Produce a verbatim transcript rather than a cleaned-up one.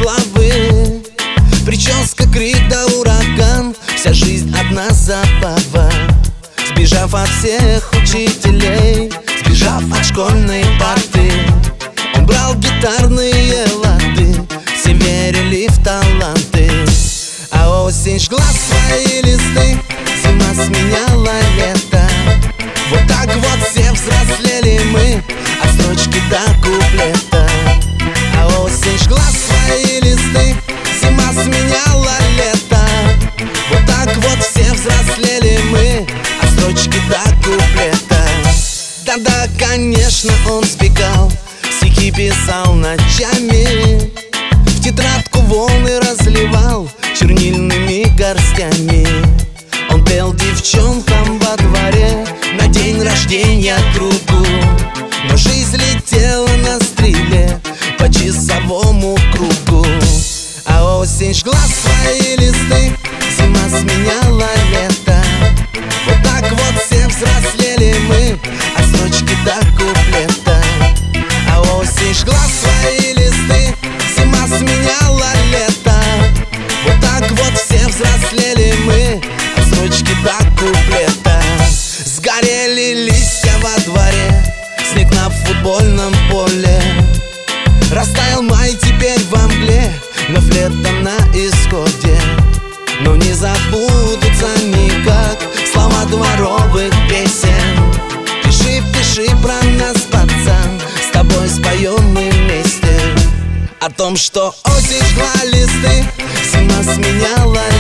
славы. Прическа, крик да ураган, вся жизнь одна забава. Сбежав от всех учителей, сбежав от школьной парты, он брал гитарные лады, все верили в таланты. А осень жгла свои листы, зима сменяла лето. Вот так вот все взрослели мы, от строчки до куплета. А осень жгла свои листы, зима сменяла лето. Вот так вот все взрослели мы, от строчки до куплета. Да-да, конечно, он сбегал, стихи писал ночами, в тетрадку волны разливал чернильными горстями. Он пел девчонкам во дворе на день рождения другу, но жизнь летела на стреле по часовому кругу. А осень жгла свои листы, зима сменяла лето. Вот так вот все взрослели мы, от строчки до куплета. А осень жгла свои листы, зима сменяла лето. Вот так вот все взрослели мы, от строчки до куплета. Сгорели листья во дворе, снег на футбольном поле. Растаял май теперь во мгле, вновь лето на исходе. Но не забудутся никак слова дворовых песен. Пиши, пиши про нас, пацан, с тобой споем мы вместе о том, что осень жгла листы, зима сменяла